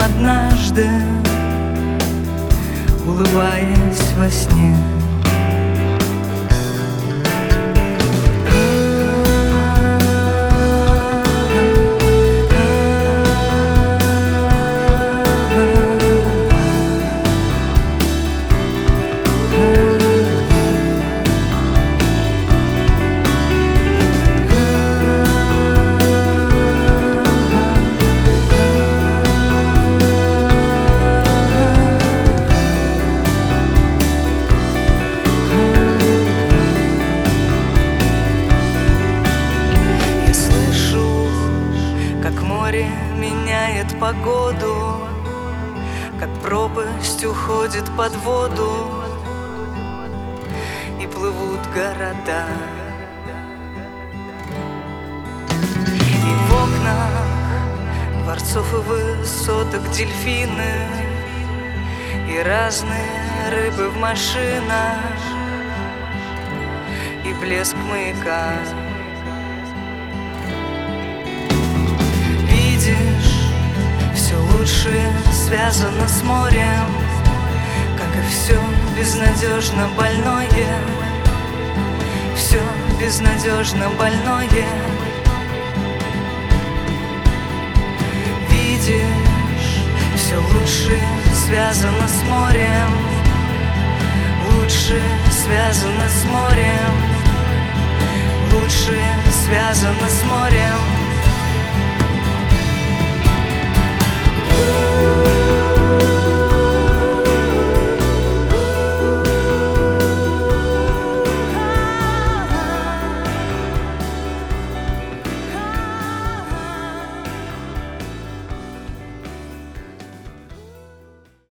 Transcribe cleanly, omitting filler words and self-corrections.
однажды, улыбаясь во сне. Море меняет погоду, как пропасть уходит под воду, и плывут города. И в окнах дворцов и высоток дельфины, и разные рыбы в машинах, и блеск маяка. Все лучшее связано с морем, как и все безнадежно больное. Все безнадежно больное. Видишь, все лучшее связано с морем. Лучшее связано с морем. Лучшее связано с морем.